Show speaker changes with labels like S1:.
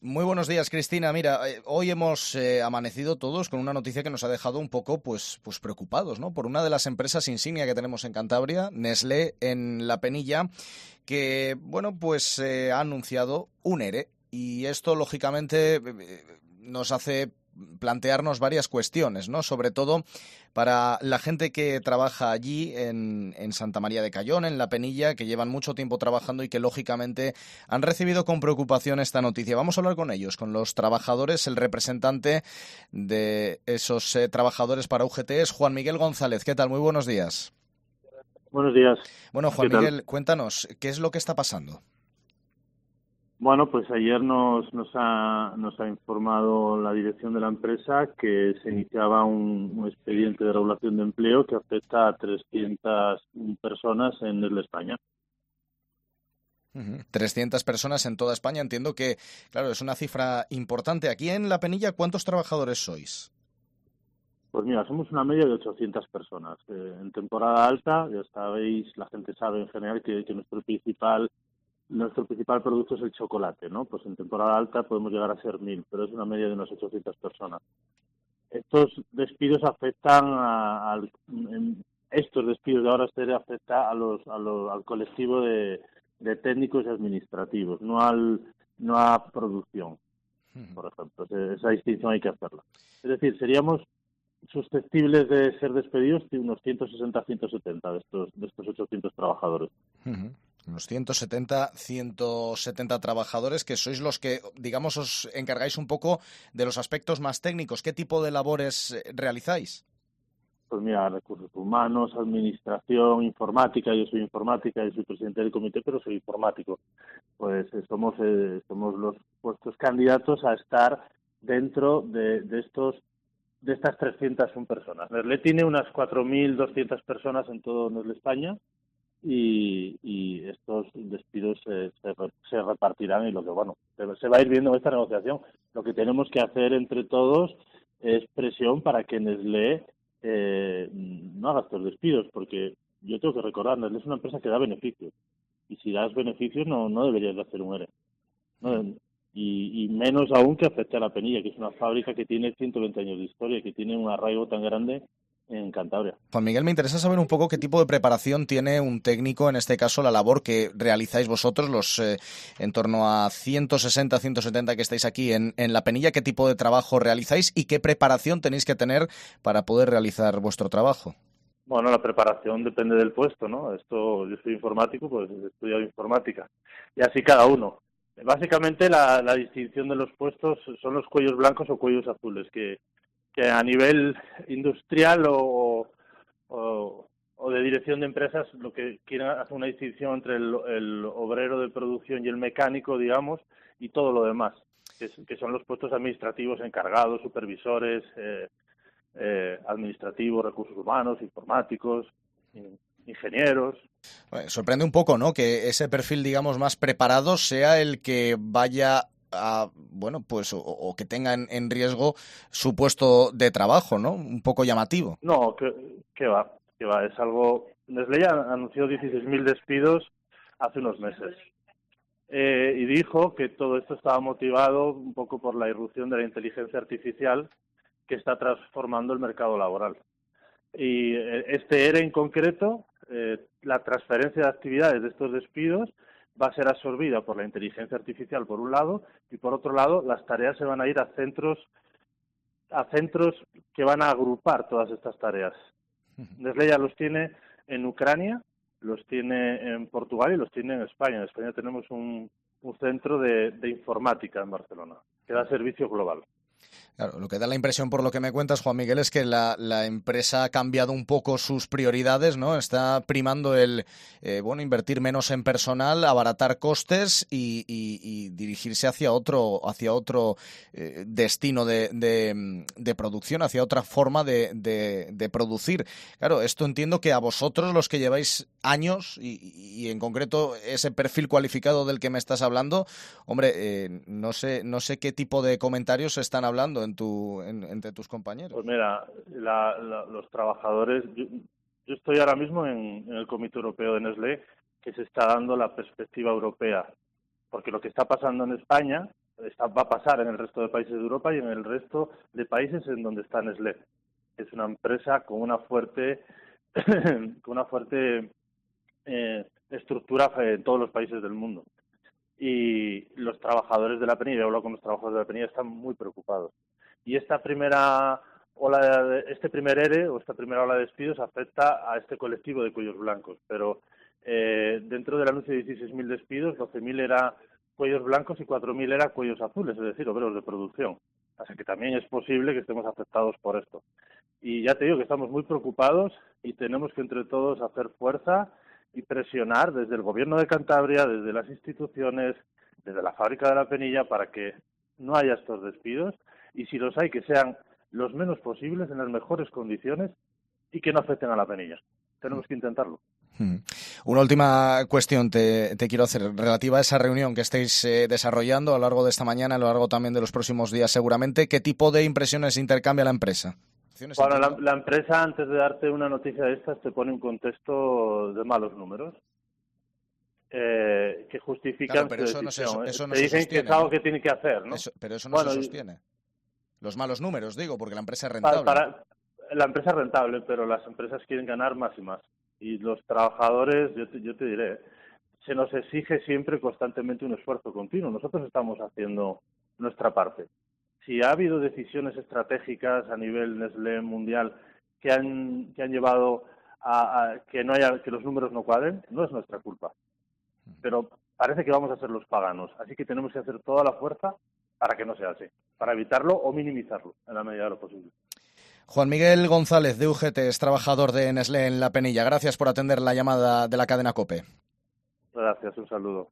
S1: Muy buenos días, Cristina. Mira, hoy hemos amanecido todos con una noticia que nos ha dejado un poco, pues preocupados, ¿no? Por una de las empresas insignia que tenemos en Cantabria, Nestlé, en La Penilla, que, bueno, pues ha anunciado un ERE. Y esto, lógicamente, nos hace plantearnos varias cuestiones, ¿no? Sobre todo para la gente que trabaja allí en Santa María de Cayón, en La Penilla, que llevan mucho tiempo trabajando y que, lógicamente, han recibido con preocupación esta noticia. Vamos a hablar con ellos, con los trabajadores. El representante de esos trabajadores para UGT es Juan Miguel González. ¿Qué tal? Muy buenos días.
S2: Buenos días.
S1: Bueno, Juan
S2: ¿Qué tal?
S1: Miguel, cuéntanos, ¿qué es lo que está pasando?
S2: Bueno, pues ayer nos ha informado la dirección de la empresa que se iniciaba un expediente de regulación de empleo que afecta a 300 personas en Nestlé España.
S1: 300 personas en toda España. Entiendo que, claro, es una cifra importante. Aquí en La Penilla, ¿cuántos trabajadores sois?
S2: Pues mira, somos una media de 800 personas. En temporada alta, ya sabéis, la gente sabe en general que nuestro principal producto es el chocolate, ¿no? Pues en temporada alta podemos llegar a ser 1.000, pero es una media de unas 800 personas. Estos despidos afectan estos despidos de ahora se afecta al colectivo de técnicos y administrativos, no a producción, por ejemplo. Esa distinción hay que hacerla. Es decir, seríamos susceptibles de ser despedidos de unos 160-170 de estos 800 trabajadores.
S1: Unos 170 trabajadores que sois los que, digamos, os encargáis un poco de los aspectos más técnicos. ¿Qué tipo de labores realizáis?
S2: Pues mira, recursos humanos, administración, informática. Yo soy informática, yo soy presidente del comité, pero soy informático. Pues somos los puestos candidatos a estar dentro de estas 301 personas. Nestlé tiene unas 4.200 personas en todo Nestlé España y estos despidos se repartirán y lo que, bueno, se va a ir viendo en esta negociación. Lo que tenemos que hacer entre todos es presión para que Nestlé no haga estos despidos, porque yo tengo que recordar, Nestlé es una empresa que da beneficios y si das beneficios no deberías de hacer un ERE. ¿No? Y menos aún que afecte a La Penilla, que es una fábrica que tiene 120 años de historia y que tiene un arraigo tan grande en Cantabria.
S1: Juan Miguel, me interesa saber un poco qué tipo de preparación tiene un técnico, en este caso la labor que realizáis vosotros, los en torno a 160, 170 que estáis aquí en La Penilla, qué tipo de trabajo realizáis y qué preparación tenéis que tener para poder realizar vuestro trabajo.
S2: Bueno, la preparación depende del puesto, ¿no? Yo soy informático, pues he estudiado informática. Y así cada uno. Básicamente la distinción de los puestos son los cuellos blancos o cuellos azules, que a nivel industrial o de dirección de empresas lo que quieren hacer una distinción entre el obrero de producción y el mecánico, digamos, y todo lo demás, que son los puestos administrativos encargados, supervisores, administrativos, recursos humanos, informáticos, ingenieros.
S1: Sorprende un poco, ¿no? Que ese perfil, digamos, más preparado sea el que vaya a, bueno, pues, o que tenga en riesgo su puesto de trabajo, ¿no? Un poco llamativo.
S2: No, que va, es algo... Nestlé ya anunció 16.000 despidos hace unos meses y dijo que todo esto estaba motivado un poco por la irrupción de la inteligencia artificial que está transformando el mercado laboral. Y este ERE en concreto, la transferencia de actividades de estos despidos va a ser absorbida por la inteligencia artificial por un lado y por otro lado las tareas se van a ir a centros que van a agrupar todas estas tareas. Nestlé ya los tiene en Ucrania, los tiene en Portugal y los tiene en España. En España tenemos un centro de informática en Barcelona que da servicio global.
S1: Claro, lo que da la impresión por lo que me cuentas, Juan Miguel, es que la empresa ha cambiado un poco sus prioridades, ¿no? Está primando bueno, invertir menos en personal, abaratar costes y dirigirse hacia otro destino de producción, hacia otra forma de producir. Claro, esto entiendo que a vosotros, los que lleváis años y en concreto ese perfil cualificado del que me estás hablando, hombre, no sé qué tipo de comentarios se están hablando entre tus compañeros.
S2: Pues mira, los trabajadores, yo estoy ahora mismo en el Comité Europeo de Nestlé, que se está dando la perspectiva europea, porque lo que está pasando en España, va a pasar en el resto de países de Europa y en el resto de países en donde está Nestlé. Es una empresa con una fuerte estructura en todos los países del mundo. Y los trabajadores de la Penilla, yo hablo con los trabajadores de la Penilla, están muy preocupados. Y este primer ERE o esta primera ola de despidos afecta a este colectivo de cuellos blancos, pero dentro del anuncio de 16.000 despidos, 12.000 era cuellos blancos y 4.000 era cuellos azules, es decir, obreros de producción. Así que también es posible que estemos afectados por esto. Y ya te digo que estamos muy preocupados y tenemos que entre todos hacer fuerza y presionar desde el Gobierno de Cantabria, desde las instituciones, desde la fábrica de la Penilla, para que no haya estos despidos y si los hay, que sean los menos posibles, en las mejores condiciones y que no afecten a la Penilla. Tenemos que intentarlo.
S1: Una última cuestión te quiero hacer relativa a esa reunión que estáis desarrollando a lo largo de esta mañana, a lo largo también de los próximos días seguramente. ¿Qué tipo de impresiones intercambia la empresa?
S2: Bueno, la empresa, antes de darte una noticia de estas, te pone un contexto de malos números que justifican
S1: pero
S2: su decisión.
S1: Eso no
S2: te dicen
S1: sostiene,
S2: que es algo que tiene que hacer, ¿no?
S1: Pero eso no se sostiene. Los malos números, digo, porque la empresa es rentable.
S2: La empresa es rentable, pero las empresas quieren ganar más y más. Y los trabajadores, yo te diré, se nos exige siempre constantemente un esfuerzo continuo. Nosotros estamos haciendo nuestra parte. Si ha habido decisiones estratégicas a nivel Nestlé mundial que han llevado a que los números no cuadren, no es nuestra culpa. Pero parece que vamos a ser los paganos. Así que tenemos que hacer toda la fuerza para que no sea así, para evitarlo o minimizarlo en la medida de lo posible.
S1: Juan Miguel González, de UGT, es trabajador de Nestlé en La Penilla. Gracias por atender la llamada de la cadena COPE.
S2: Gracias, un saludo.